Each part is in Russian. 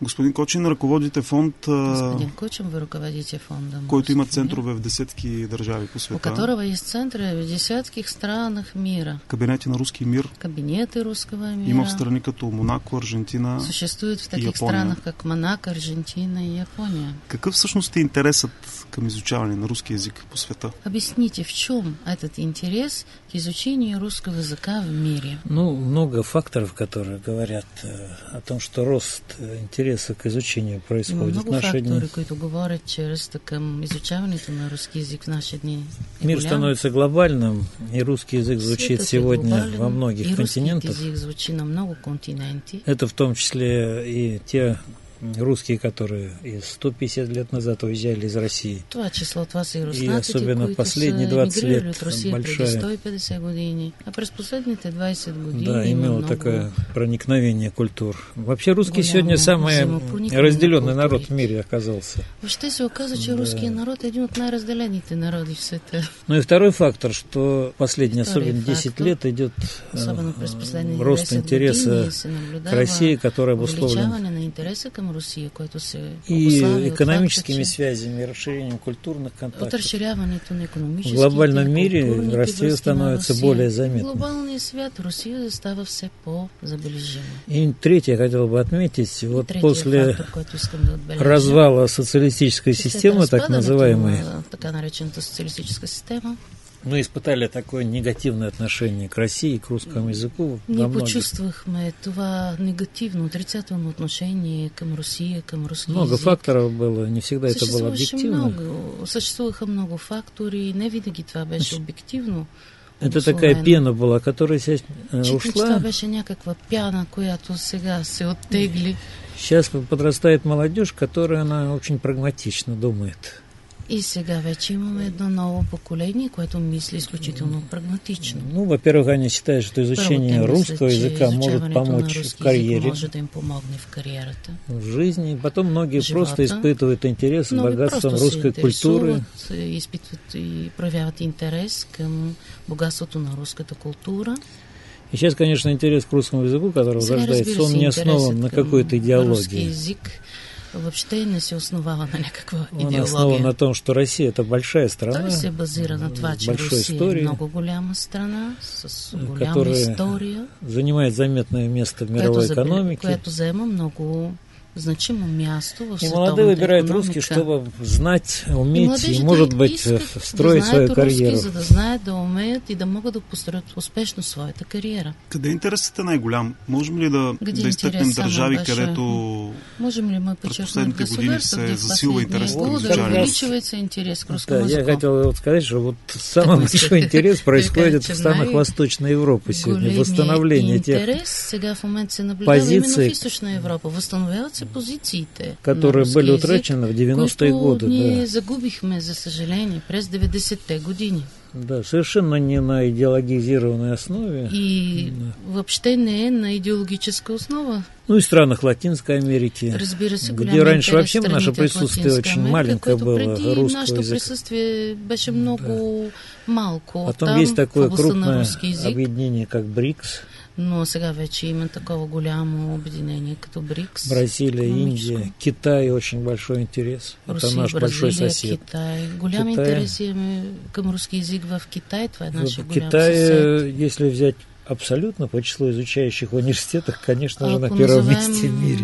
Господин Кочин, ръководите фонд, Господин Кочин, вы руководите фондом, който има центрове в десетки държави по света. У которого есть центры в десятких странах мира. Кабинети на русский мир. Кабинеты русского мира. Има в страни като Монако, Аржентина. Существует в таких Япония. странах, как Монако, Аржентина и Япония. Какъв всъщност е интересът към изучаване на руски език по света? Объясните, в чем этот интерес к изучению русского языка в мире? Много факторов, которые говорят о том, что рост интереса к изучению происходит в наши дни. Много фактори, които говорят, че ръста към изучаването на руски язик в наши дни е Мир голям. становится глобальным, и русский язык звучит сегодня во многих континентах. Язык звучит на много континенти. Это в том числе и те русские, которые и 150 лет назад уезжали из России. Това число, това са и И руснаците, особено които последние са 20 емигрирали лет от Русия преди большая. 150 години. А през последните 20 години Да, имело много такое проникновение культур. Вообще русский голямо сегодня самый взаимопроникване разделенный на народ в културите. мире оказался. Въобще се оказа, че руският народ е един от най-разделените народи в света. Ну и второй фактор, что последние Второй особенно 10 фактор, лет идет особено през последните рост 10 интереса години се к наблюдава России, который обусловлен увеличаване на интереса към Русия, който се и обуславя от экономическими факта, че связями, и расширением культурных от контактов. разширяването на В икономическите глобальном мире културните Россия връзки на становится Русия. более В заметной. глобалния свят Русия става все по-забележима. И третье, я хотел бы отметить, вот Третия после фактор, който искам да отбележа, развала социалистической след системы, так разпадането называемой, на така наречената социалистическа система, мы испытали такое негативное отношение к России, к русскому языку. ние во многих. почувствахме това негативно, отрицателно отношение към Русия, към руски Много език. факторов было, не всегда это было объективно. Съществуваха много фактори, не винаги това беше обективно. Это такая пена была, которая сейчас Считам, че това ушла. беше някаква пяна, която сега се оттегли. Сейчас подрастает молодежь, которая она очень прагматично думает. И сега вече имаме едно ново поколение, което мисли изключително прагматично. Ну, во-первых, они считают, что изучение Първо, те русского мислят, че языка может изучаването помочь на в руски език карьере, може да им помогне в кариерата. в жизни. Потом многие Живота. просто испытывают интерес к Многие богатствам просто русской се культуры. интересуват, изпитват и проявяват интерес към богатството на руската култура. И сейчас, конечно, интерес к русскому языку, который Сега, возрождается, разбира он се, не основан интересът на към какой-то руски идеологии. език въобще не се основава на някаква Он основан идеология. на том, что Россия – это большая страна, Той се базира на това, с че большой Русия е историей, много голяма страна, с голяма которая история, занимает заметное место в мировой экономике. която заема много значимо място в И световната молодые выбирают икономика. русский, чтобы знать, уметь и, младежите может быть, искат строить да свою знаят карьеру. руски, за да знаят, да умеят и да могат да построят успешно своята кариера. Къде интересът е най-голям? Можем ли да изтъкнем интересът държави, беше? където Можем ли мы подчеркнуть последните години государства, се где в засилва интерес последние към годы изучаването? увеличивается интерес к русскому Да, я языку? хотел вот сказать, что вот самый большой интерес происходит в странах Восточной Европы сегодня. Восстановление тех, интерес сега в момента се наблюдава именно позиции, в Източна Европа. Възстановяват се позициите которые на были руски език, утрачены в 90-е които годы. ние Да. загубихме, за съжаление, през 90-те години. Да, совершенно не на идеологизированной основе. И въобще не е на идеологическа основа. Ну и в странах Латинской Америки, Разбира се, где голям раньше интерес вообще страните наше от присутствие Латинска очень Америка, маленькое което было, преди русского нашето языка. присъствие беше много малко. Потом Там, есть такое в областта на крупное руски език, объединение, как БРИКС. но сега вече има такова голямо обединение като БРИКС. Бразилия, економическо. Индия, Китай очень большой интерес. Русия, Это наш большой Бразилия, сосед. Китай. Голям Китай. интерес имаме към руски език в Китай. Това е нашия В голям Китае, съсед. если взять абсолютно по числу изучающих в университетах, конечно же, на Ако первом назовем месте в мире.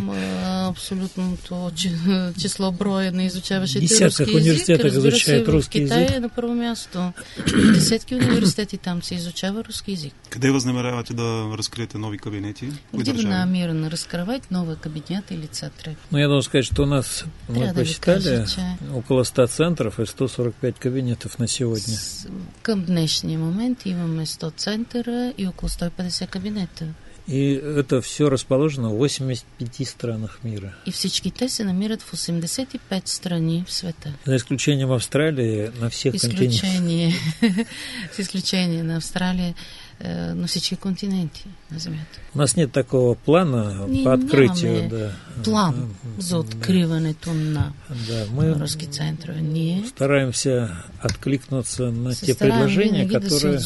абсолютното число броя на изучаващите Десятках руски език, университетах разбира се, изучават в руски Китай език. е на първо място. В десетки университети там се изучава руски език. къде възнамерявате да разкриете нови кабинети? Кои Где вы държави? намерены раскрывать новые кабинеты или центры? Ну, я должен сказать, что у нас, мы Трябва да ви посчитали, кажа, че около 100 центров и 145 кабинетов на сегодня. към днешния момент имаме 100 центъра и около 150 кабинета. И это все расположено в 85 странах мира. И всички те се намират в 85 страни в света. За исключением Австралии, на всех континентах. С изключение на Австралия, на всички континенти на Земята. У нас нет такого плана по открытию. Да. План за откриването на руски центрове. Ние стараемся откликнуться на те предложения, которые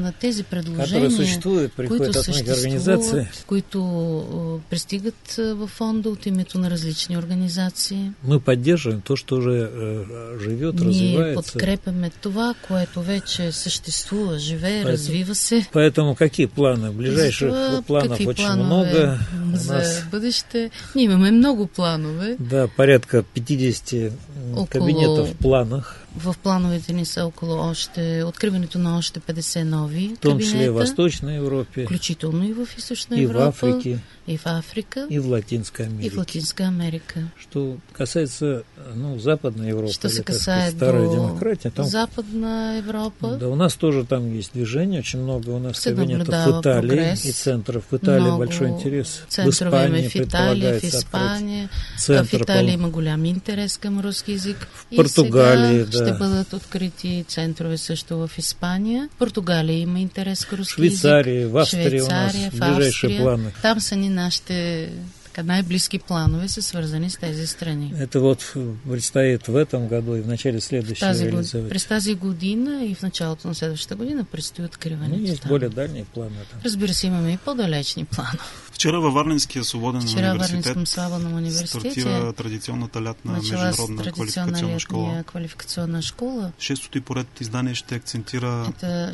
существуют, приходят от многих организаций, които пристигат в фонда от името на различни организации. Мы поддерживаем то, что уже живет, развивается. Ние подкрепяме това, което вече съществува, живее, развива се. Поэтому какие планы? Ближайших планов очень много. За бъдеще. Ние имаме много планове. Да, порядка 50 кабинетов в планах. В плановете ни са около откриването на още 50 нови кабинета. В том числе и в Восточной Европе. Включително и в Източна Европа. И в Африке. И в Африка. И в Латинской Америке. И в Латинской Америке. Что касается Западной Европы, что се касается старой демократии, там, Западная Европа. Да, у нас тоже там есть движение, очень много у нас кабинетов в Италии прогресс, и центров. В Италии большой интерес. В Испании в Испания. В Италии има голям интерес към руски език. В Португалии, да. Ще бъдат открити центрове също в Испания. В Португалия има интерес към руски език. В Австрии у нас ближайшие планы. Там са ни нашите най-близки планове са свързани с тези страни. Это вот предстоит в этом году и в начале следующего реализовать. През тази година и в началото на следващата година предстои откриването. Есть более дальние планы там. Разбира се, имаме и по-далечни планове. Вчера във Варненския свободен университет стартира традиционната лятна международна квалификационна школа. Шестото и поред издание ще акцентира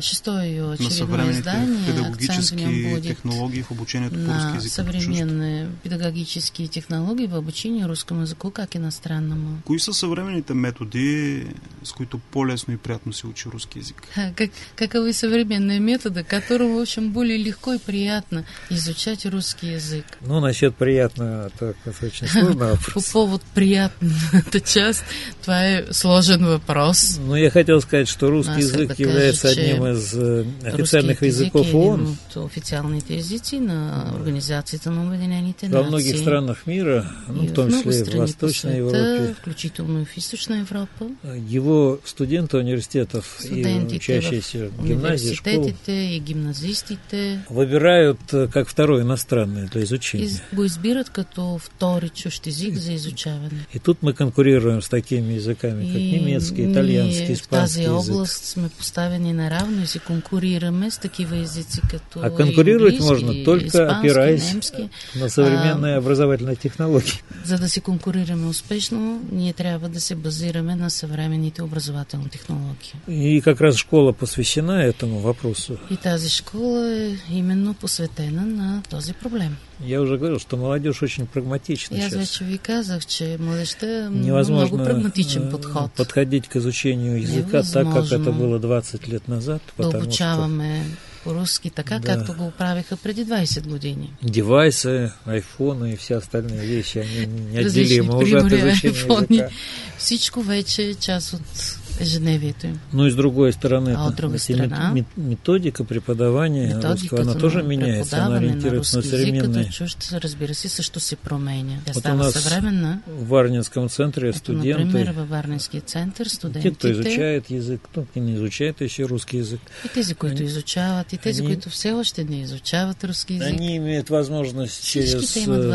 на съвременните педагогически технологии в обучението по руски език. Съвременни педагогически технологии в обучение рускому языку, как иностранному. Кои са съвременните методи, с които по-лесно и приятно се учи руски язык? Каковы современные методы, которым, в общем, более легко и приятно изучать русский язык? Ну, насчет приятно, это очень сложный вопрос. По поводу приятната часть, това е сложен вопрос. Ну, я хотел сказать, что русский язык является одним из официальных языков ООН. Официальните езици на Организацията на Обединените Во многих странах мира, в том числе и в Восточной Европе, включително и в Източна Европа, его студенты университетов и учащиеся в гимназии, школ и гимназистите выбирают как второй иностранный для изучения. Го избират като втори чужд език за изучаване. И тут мы конкурируем с такими языками, как немецкий, итальянский, испанский язык. В тази област сме поставени наравно и се конкурираме с такива езици като а конкурировать можно только опираясь на современные образовательные технологии. За да се конкурираме успешно, ние трябва да се базираме на съвременните образователни технологии. И как раз школа посвящена этому вопросу. И тази школа е именно посветена на този проблем. Я уже говорил, что молодежь очень прагматична. Я вече ви казах, че младежта много прагматичен подход. Подходить к изучению языка так, как это было 20 лет назад. Да обучаваме по-руски така, както го правиха преди 20 години. Девайсы, айфоны и все остальные вещи, они неотделимы уже от изучения языка. Всичко вече е част от ежедневието им. Ну и с другой стороны, от друга страна, методика преподавания русского, она тоже меняется, она ориентируется на современные. Разбира се, също се променя. Тя става съвременна. В Варненском центре студенты, например, във Варненския център студентите, те, кто изучает язык, кто не изучает еще русский язык. И тези, които изучават, и тези, които все още не изучават руски язык. Они имеют возможность через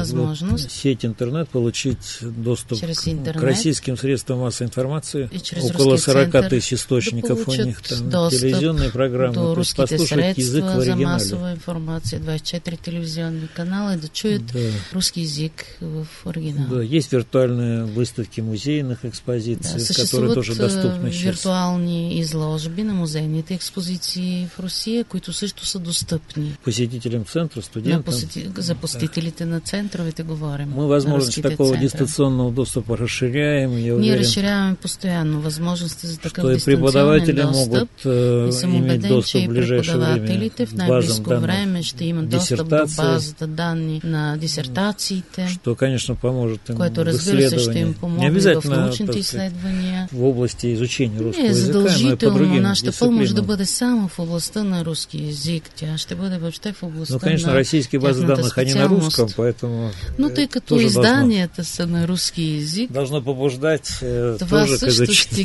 сеть интернет получить доступ к российским средствам массовой информации. Около 40 тысяч источников у них, там телевизионные программы, до русските средства за массова информация, 24 телевизионни канала, и да чуят руски язык в оригинал. Да, есть виртуальные выставки музейных экспозиций, которые тоже доступны сейчас. Виртуални изложби на музейните експозиции в Русия, които също са достъпни. Посетителям центра, студентам. За посетителите на центровете говорим. Мы возможность такого дистанционного доступа расширяем. Ние разширяваме постоянно възможности за такъв дистанционен достъп. И съм убеден, че и преподавателите в най-близко време ще имат достъп до базата данни на дисертациите, что, конечно, поможет им което, разбира се, ще им помогне в научните изследвания. В области изучения русского языка, задължително нашата помощ да бъде само в областта на руски език. Тя ще бъде въобще в областта на тяхната специалност. Ну, конечно, российские базы данных, они на русском, поэтому но тъй като изданията са на руски език, должно побуждать това също ще ги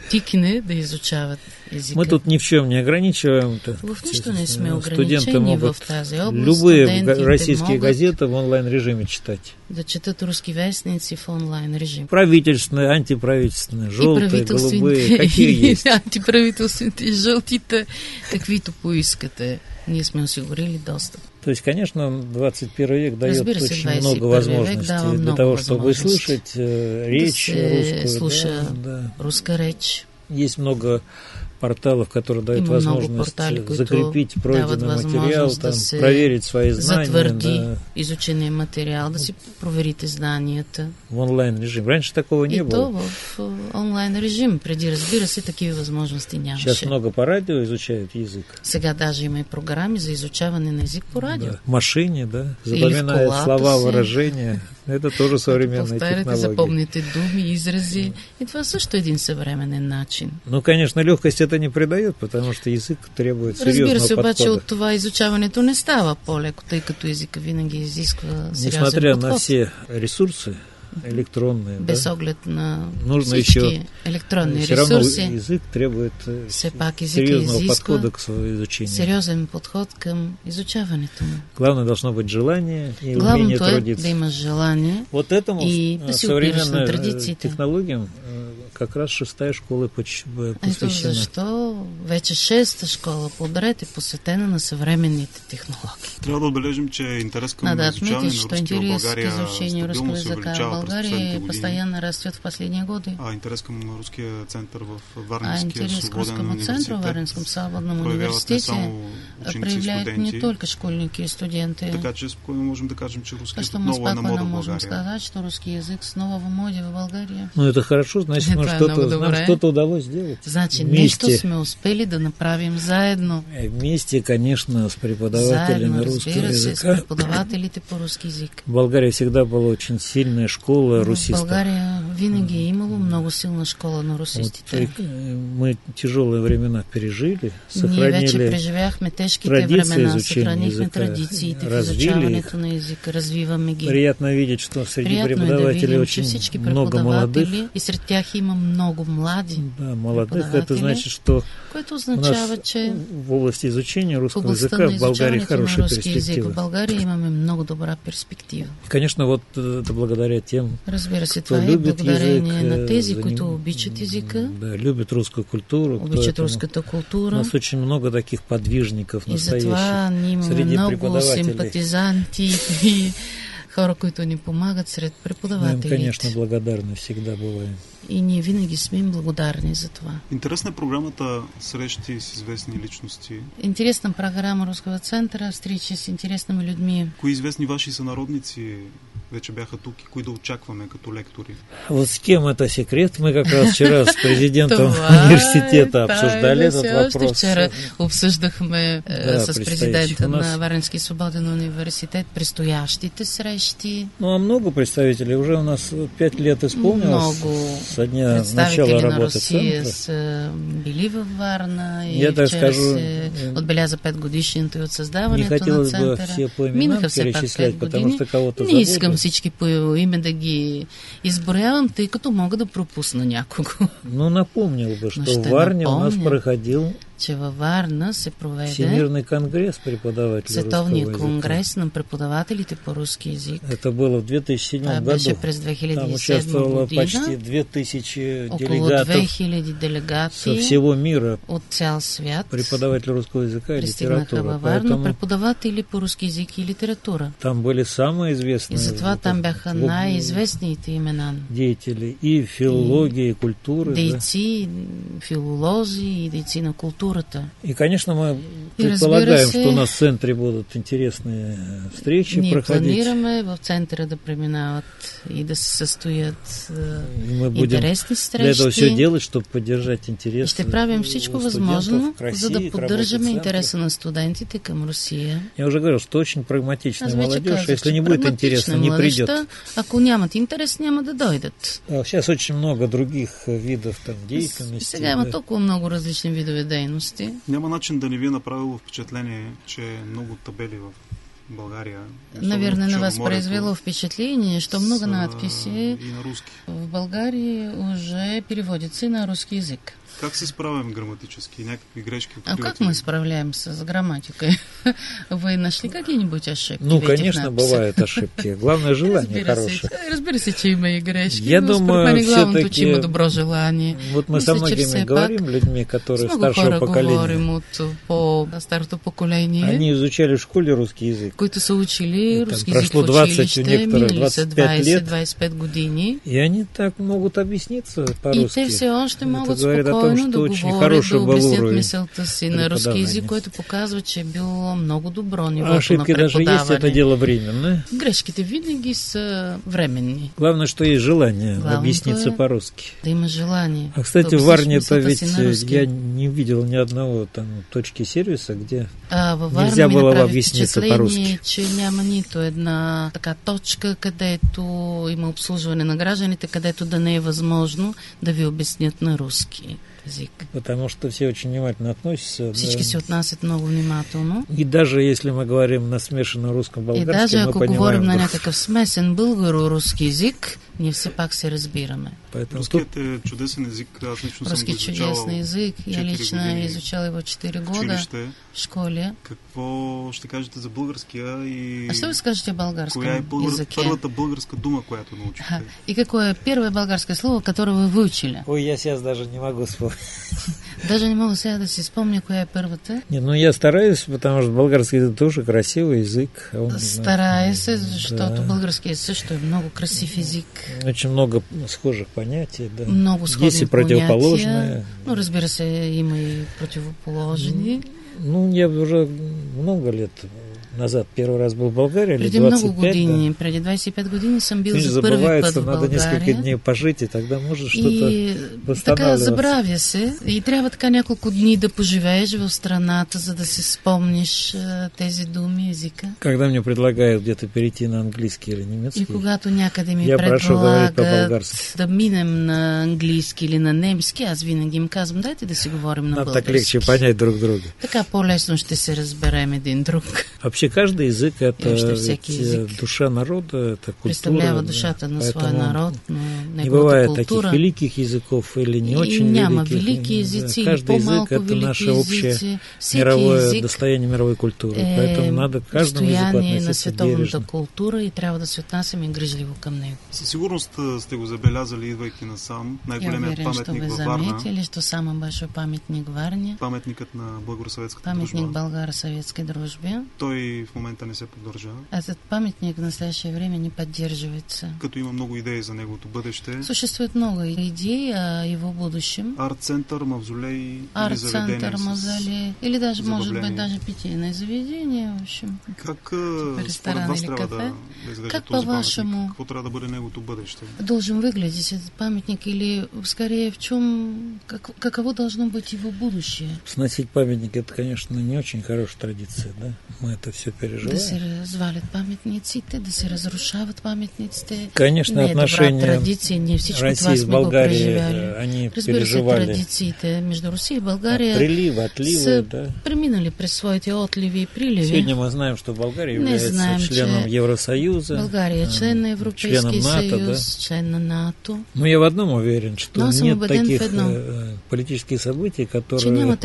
тикне да изучават езика. Мы тут ни в чем не ограничиваем. В нищо не сме ограничени в тази област. Любые российские газеты в онлайн-режиме читать. Да четат руски вестници в онлайн-режим. Правительственные, антиправительственные, желтые, голубые, какие есть. Антиправителствените и жълтите, каквито поискате. Ние сме осигурили достъп. То есть, конечно, 21 век дает очень много возможностей для того, чтобы слышать речь русскую. Слуша русская речь. Есть много порталов, которые дают возможность закрепить пройденный материал, там, проверить свои знания. Затвърди изучения материал, да си проверите знанията. В онлайн-режим. Раньше такого не было. И то в онлайн-режим. Преди, разбира се, такива възможности нямаше. Сейчас много по радио изучают язык. Сега даже има и програми за изучаване на език по радио. Да. В машине, да. Запоминает слова, выражения. Это тоже современная технология. Запомните думи, изрази. И това също един съвременен начин. Ну, конечно, легкость это не придает, потому что язык требует серьезного подхода. Разбира се, обаче от това изучаването не става по-леко, тъй като езика винаги изисква сериозен Несмотря подход. на все ресурсы электронные, без оглед на нужно всички еще електронни все равно ресурси, язык требует все пак езика серьезного подхода к своему изучению. Сериозен подход към изучаването му. Главное должно быть желание и умение Главното трудиться. Да имаш желание вот этому и да си опираш на традициите. Технологиям как раз 6-я школа посвящена. Ето защо вече 6-та школа подред е посветена на съвременните технологии. Трябва да отбележим, че интерес към изучаване на руски в България стабилно се увеличава през последните години. Постоянно растет в последние годы. Интерес към руския център в Варненския свободен университет Варненском свободном университете проявляют не только школьники и студенты. Така че спокойно можем да кажем, че руски язык снова е на мода в България. Можем сказать, что русский язык снова в моде в България. Ну это хорошо, значит, нам что-то удалось сделать. Значит, нещо сме успели да направим заедно. Вместе, конечно, с преподавателями русского языка. С преподавателите по руски язык. В България всегда была очень сильная школа русистов. В България винаги е имало много силна школа на русистите. Мы тяжелые времена пережили, Ние вече преживяхме тежките времена, съхранихме традициите в изучаването на езика, развиваме ги. Приятно видеть, что среди преподавателей очень много молодых. И сред тях има много млади. Да, молодых. Это значит, что което означава, че в области изучения русского языка в Българии хорошая перспектива. В България имаме много добра перспектива. И, конечно, вот это благодаря тем, разбира се, това е благодарение на тези, които обичат езика, да, любят русскую культуру, обичат руската култура. У нас очень много таких подвижников настоящих. И затова ние имаме много симпатизанти и хора, които ни помагат сред преподавателите. Мы им, конечно, благодарны всегда бываем. И ние винаги сме им благодарни за това. Интересна е програмата срещи с известни личности. Интересна програма Руского центъра, встречи с интересными людьми. Кои известни ваши сънародници вече бяха тук и кои да очакваме като лектори? Вот с кем это секрет? Мы как раз вчера с президентом университета обсуждали этот вопрос. Вчера обсъждахме с президента на Варненски свободен университет предстоящите срещи. Ну, а много представителей. Уже у нас 5 лет исполнилось. Много со дня начала работы центра. Са били във Варна и вчера се отбеляза 5 годишнината от създаването на центъра. Не хотелось бы все по именам перечислять, потому что кого-то забуду. Не искам всички по име да ги изброявам, тъй като мога да пропусна някого. Ну, напомнил бы, что в Варне у нас проходил че във Варна се проведе Всемирный конгресс преподавателей Световния конгрес на преподавателите по руски язык. Это было в 2007 году. Беше през 2007 Там участвовало почти 2000 около 2000 делегати со всего мира. От цял свят. Преподаватели русского языка и литературы. Във Варна преподаватели по руски язык и литература. Там были самые известные. И затова там бяха най-известните имена. Деятели и филологии, и культуры. Дейци, филолози и дейци на културата. И, конечно, мы предполагаем, что у нас в центре будут интересные встречи проходить. Ние планираме в центъра да преминават и да се състоят интересни срещи. Для этого все делать, чтобы поддержать интерес. И ще правим всичко възможно, за да поддържаме интереса на студентите към Русия. Я уже говорил, что очень прагматичная молодежь. Если не будет интереса, не придет. Ако нямат интерес, няма да дойдат. Сейчас очень много других видов там деятельности. Сега има толкова много различни видове дейности. Няма начин да не ви е направило впечатление, че много табели в България. Наверное, на вас произвело впечатление, что много надписей в Болгарии уже переводится и на русский язык. Как се справим грамматически? Някакви грешки? А как мы справляемся с грамматикой? Вы нашли какие-нибудь ошибки? Ну, конечно, бывают ошибки. Главное, желание хорошее. Разбери се, че има и грешки. Я думаю, все-таки... Че има добро желание. Вот мы со многими говорим, людьми, которые старшего поколения. По старото поколение. Они изучали в школе русский язык. Които са учили руски язык прошло 20, у некоторых 25 лет. 25 години. И они так могут объясниться по-русски. И те все още могат спокойно да говорят, да обяснят мисълта си на руски язик, който показва, че е било много добро нивото на преподаване. Ошибки даже есть, это дело временно. Грешките винаги са временни. Главное, что есть желание объясниться по-русски. Да има желание. А, кстати, в Варне-то ведь я не видел ни одного там точки сервиса, где нельзя было объясниться по-русски. Че няма нито една така точка, където има обслужване на гражданите, където да не е възможно да ви обяснят на руски язык. Потому что все очень внимательно относятся. Всички се отнасят много внимателно. И даже если мы говорим на смешанном русском-българском, и даже ако говорим на някакъв смесен българо-руски език, ние все пак се разбираме. Руският е чудесен език. Аз лично съм го изучавал. Чудесен език. Я лично изучал его 4 года в школе. Какво ще кажете за българския и... А что вы скажете о българском коя е языке? Първата българска дума, която научихте? И какое первое болгарское слово, которое вы выучили? Ой, я сейчас даже не могу вспомнить. Даже не могу сега да си спомня, коя е първата. Не, ну я стараюсь, потому что болгарский язык тоже красивый язык. Стараюсь, защото български язык също е много красив език. Очень много схожих понятий, да. Много сходни есть и противоположные. Ну, разбира се, има и противоположни. Ну, я уже много лет назад первый раз был в Болгарии, преди 25, много години, да. Преди 25 години съм бил за първи път в България. Надо несколько дней пожить, и тогда можешь что-то восстанавливаться. Така забравя се и трябва така няколко дни да поживееш в страната, за да си спомниш тези думи, езика. Когда мне предлагают где-то перейти на английский или немецкий, и когато някъде ми предлагат да минем на английски или на немски, аз винаги им казвам, дайте да си говорим на български. Так легче понять друг друга. Така по-лесно ще се разберем един друг. Вообще каждый язык — это душа народа, это культура. Представлява душата на своя народ, не бывает таких великих языков или не очень няма великих. Велики езици, каждый язык — это наше общее мировое достояние мировой культуры. Поэтому надо к каждому языку относиться бережно. Култура и трябва да се отнасяме грижливо към него. Със сигурност сте го забелязали, идвайки насам. Най-големият паметник във Варна. Заметили, что самый большой паметник в Варне. Паметникът на българо-съветската дружба. Паметник българо-съветской дружбе. Той в момента не се поддържа. Этот паметник в настоящее время не поддерживается. Като има много идеи за неговото бъдеще. Существует много идей о его будущем. Арт-център, мавзолей или заведение. Арт-център, мавзолей. Или даже, может быть, даже питейное заведение, в общем. Как според вас трябва да изглежда този паметник? Какво трябва да бъде неговото бъдеще? Должен выглядеть этот памятник или, скорее, в чем, каково должно быть его будущее? Сносить памятник — это, конечно, не очень хорошая традиция, да? Мы это все переживаем. Да се развалят паметниците, да се разрушават паметниците. Конечно, не отношения традиции, не всичко России това с България, они переживали. Традициите между Россией и България отливы, да. преминали през своите отливи и приливи. Сегодня мы знаем, что Болгария является членом Евросоюза. България член на Европейския съюз, член на НАТО. Но я в одном уверен, что нет таких политических событий, которые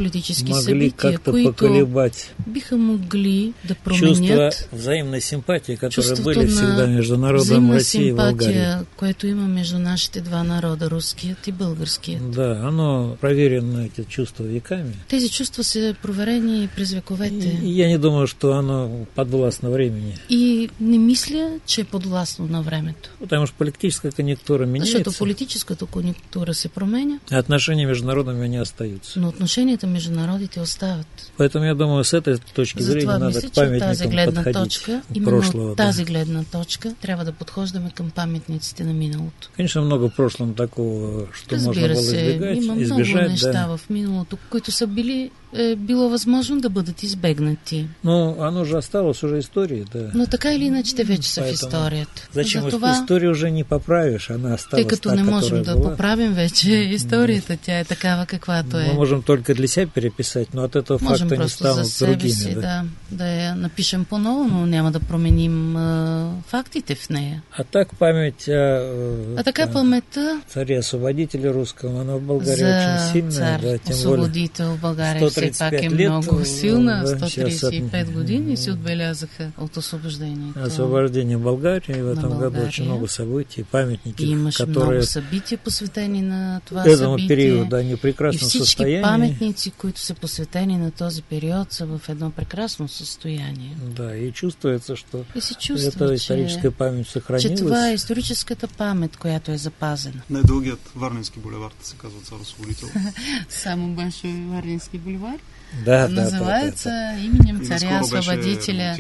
могли как-то поколебать биха могли да променят чувство взаимной симпатии, которые были всегда между народом России и Болгарии. Което има между нашите два народа, руският и българският. Да, оно проверено, эти чувства, веками. Тези чувства са проверени през вековете. И я не думаю, что оно подвластно времени. И не мисля, че е подвластно на времето. Потому что политическая конъюнктура меняется. Защото политическата конъюнктура се променя. А отношения между народами не остаются. Но отношенията между народите остават. Поэтому я думаю, с этой точки зрения надо к паметникам подходить прошлого. Тази гледна точка трябва да подхождаме към паметниците на миналото. Конечно, много в прошлом такого, что можно было избежать. Има много неща в миналото, които са били е било възможно да бъдат избегнати. Но оно же осталось уже историей, да. Но така или иначе те вече са в историята. Зачем историю уже не поправиш, она осталась тъй като не можем да поправим вече историята, тя е такава каквато е. Мы можем только для себя переписать, но от этого факта не станут другими. Си, да я напишем по-ново, но няма да променим фактите в нея. А так память така паметта царе-освободителя русского, она в България очень сильная. Да, тем освободител в България все пак е много силна. 135 години си отбелязаха от освобождението. Освобождение Българии, в этом году очень много событий, паметники, имаше которые много събития, посветени на това събитие. Периода, они в прекрасном и всички состоянии. паметници, които са посветени на този период, са в едно прекрасно състояние. Да, и чувствуется, что эта историческая память сохранилась. Че това е историческата памет, която е запазена. Най-дългият Варненски булевард се казва Цар-освободител. Само беше Варненски булевар? Да, называется именем царя-освободителя.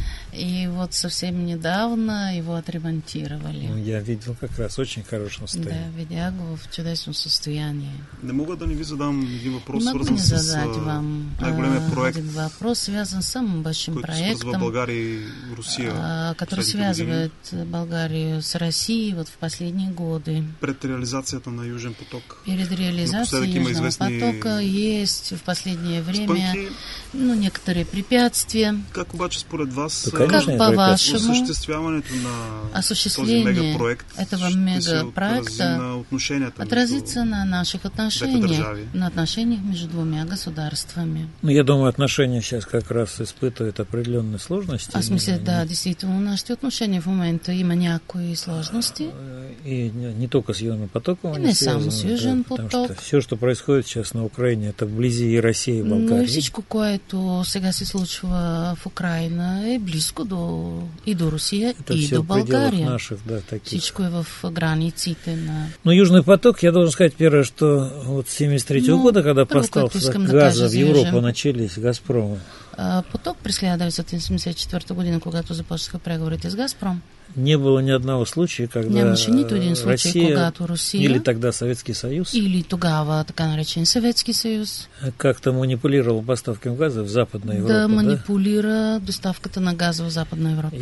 И вот совсем недавно его отремонтировали. Я видел как раз очень хорошем состоянии. Да, видя го в чудесном состоянии. Не мога да не ви задам един въпрос, свързан с най-големия проект. Един въпрос, связан с самым большим проектом, България и Русия, который связывает Болгарию с Россией вот в последние годы. Пред реализацията на Южен поток. Перед реализацией Южного потока есть в последнее время некоторые препятствия. Как обаче според вас как по-вашему осъществяването на този мегапроект этого мегапроекта отразится на наших отношениях, на отношениях между двумя государствами? Ну, я думаю, отношения сейчас как раз испытывают определенные сложности. В смысле, да, действительно, нашите отношения в момента има някои сложности. И не только с Южным потоком, и не само с Южен поток. Потому что все, что происходит сейчас на Украине, это вблизи и России, и Болгарии. Но и всичко, което сега се случва в Украина, е близко и до Русия, это и до България. Наших, да, всичко е в границите на... Но Южный поток, я должен сказать первое, что вот с 1973 года, когда поставки газа в Европу начались, Газпрома. Поток през 1974 година, когато започнаха преговорите с Газпром, не было ни одного случая, когда нямаше нито един случай, когато Русия или тогда Советский Союз, или тогава така наречен Съветски съюз, как-то манипулировал поставками газа в Западной Европе. Да манипулира доставката на газа в Западна Европа.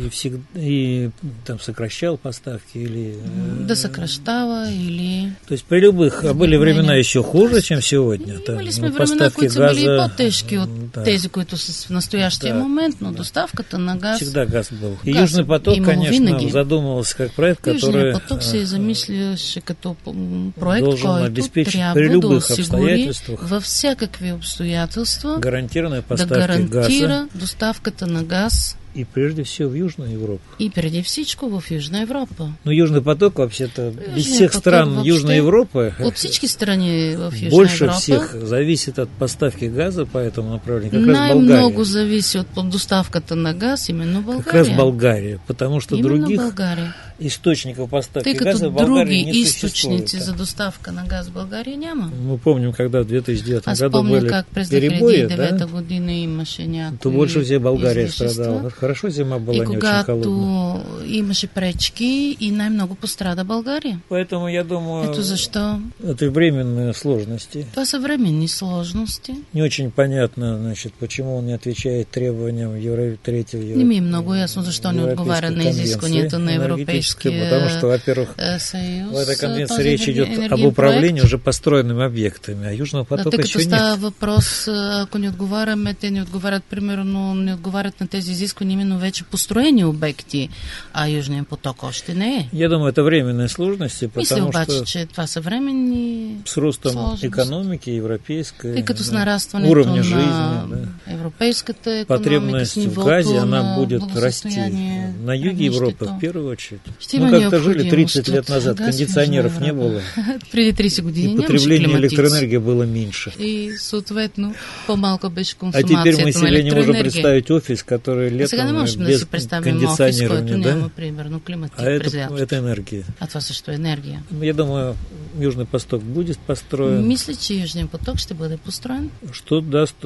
И там сокращал поставки или... Да съкращава или... То есть при любых... А были времена еще хуже, чем сегодня. Имали сме времена, които са били и по-тежки от тези, които са в настоящия момент, но доставката на газ... Всегда газ был. И Южный поток, конечно, задумывался как проект, который... Южният поток се замисляше като проект, който трябва да осигури във всякакви обстоятелства да гарантира доставката на газ. И прежде всего в Южную Европу. И прежде всичко в Южна Европа. Но Южный поток, вообще-то, из всех стран Южной Европы, от всички страни в Южна больше Европа, всех зависит от поставки газа по этому направлению, как раз Болгария. Най-много зависит от доставката на газ именно Болгария. Как раз Болгария, потому что именно других Болгария. Источников поставки газа в Болгарии не существует. Други източници за доставка на газ в България няма. Мы помним, когда в 2009 году помню, были как през перебои, 2009 година имаше някои то больше всего Болгария страдала. Хорошо, зима была не очень холодная. И когато имаше пречки, и най-много пострада България. Поэтому я думаю, ето защо это временные сложности. Това са временни сложности. Не очень понятно, значит, почему он не отвечает требованиям третьего Не ми е много ясно защо не отговаря на изискванията на Европейския потому что, во-первых, съюз, в этой конвенции речь идет об управлении уже построенными объектами, а Южного потока еще нет. Става въпрос, ако не отговаряме, те не отговарят, примерно, не отговарят на тези изисквания именно вече построени обекти, а Южният поток още не е. Я думаю, это временные сложности, потому обаче, че това са временни с ростом экономики европейской, тъй като с нарастването уровня жизни, на европейската економика, потребность в газе, она будет расти на юге Европы в первую очередь. Мы как-то жили 30 лет назад, кондиционеров не было. Преди 30 години и потребление электроэнергии было меньше. И, съответно, по-малко беше консумацията на електроэнергия. А теперь мы себе не можем представить офис, который летом без кондиционирования, да? Няма, примерно, климатик през лятото. Это энергия. А това също е енергия. Я думаю, Южный поток будет построен. Мисля, че Южният поток ще бъде построен. Что даст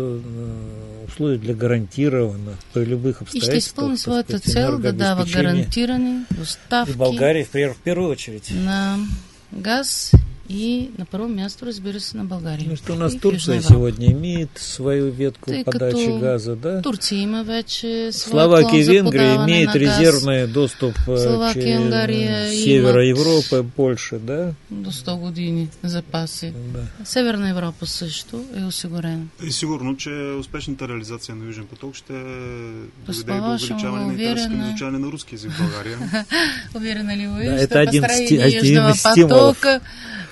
условия для гарантированно при любых обстоятельствах. И ще изпълни своята цел да дава гарантирани доставки в Болгарии в первую очередь на газ И на първо място, разбира се, на България. Что у нас Турция сегодня имеет свою ветку подачи газа, да? Турция има вече Словакия и Венгрия имеют резервный доступ через севера Европы, Польша, да? До 100 години запаси. Да. Северна Европа също е осигурена. И сигурно, че успешната реализация на Южен поток ще доведе до увеличаване на интерес към изучаване на руски език в България. Уверена ли вы, да, что построение Южного потока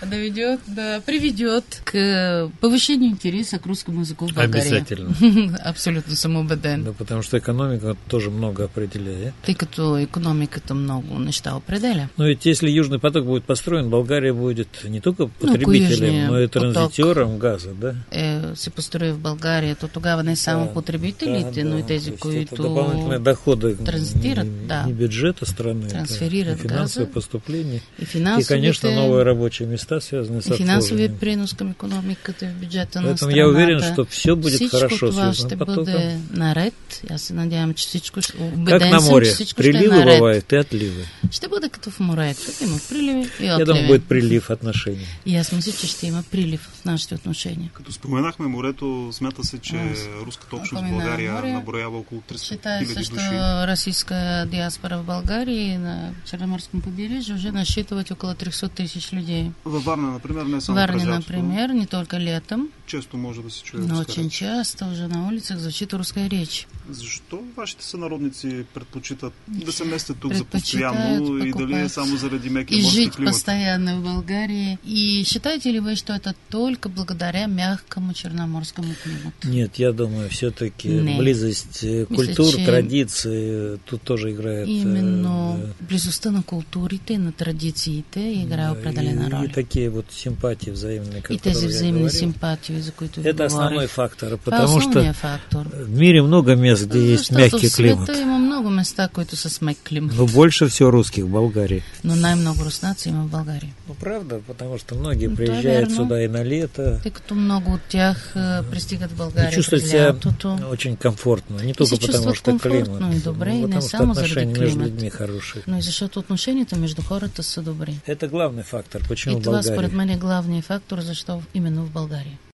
приведет к повышению интереса к русскому языку в България? Обязательно. Абсолютно съм убеден. Да, потому что экономика тоже много определяет. Тъй като икономиката много неща определя. Но ведь если Южный поток будет построен, България будет не только потребителем, но и транзитером газа, да? Се построи в България, то тогава не само потребителите, но и тези, които допълнителни доходи транзитират, и бюджета страны, трансферират и финансовые поступления, и, конечно, новые рабочие места, связанные с обслуживанием. Финансовият принос към икономиката в бюджета на страната. Поэтому я уверен, что все будет хорошо с Южным потоком. Бъде наред. Аз се надявам, че всичко ще как на море, приливы бывают и отливы. Ще бъде като в морето. Има приливи и отливи. Я думаю, будет прилив отношений. И аз мисля, че ще има прилив в нашите отношения. Като споменахме морето, смята се, че руската общност в България наброява около 300 хиляди души. Российская диаспора в Българии на Черноморском побережье уже насчитывает около 300 тысяч людей. Във Варна, например, не само Варне, например, не только летом. Често може да се чуе но руска очень реч. часто уже на улицах звучит русская речь. Защо вашите сънародници предпочитат да се местят тук за постоянно и дали е само заради мекия морски климат? И жить постоянно в Българии. И считаете ли вы, что это только благодаря мягкому черноморскому климату? Нет, я думаю, все-таки близость культур, традиций тут тоже играет. Именно близостта на културите, на традициите играе определена роля. И такие вот симпатии взаимные, и тези взаимни симпатии, за които ви это говорих. Основной фактор, потому что в мире много мест, где есть мягкий климат. В света има много места, които са с мек климат. Но больше всего русских в Болгарии. Но най-много руснаци има в България. Ну, правда, потому что многие приезжают сюда и на лето. Тъй като много от тях пристигат в България. И чувствуют себя очень комфортно. Не только потому, что климат. И добре, но и не само заради климат. между людьми хорошие. Но и защото отношенията между хората са добри. Это главный фактор, почему и в Болгарии. И това според мен е главният фактор, защо именно в България.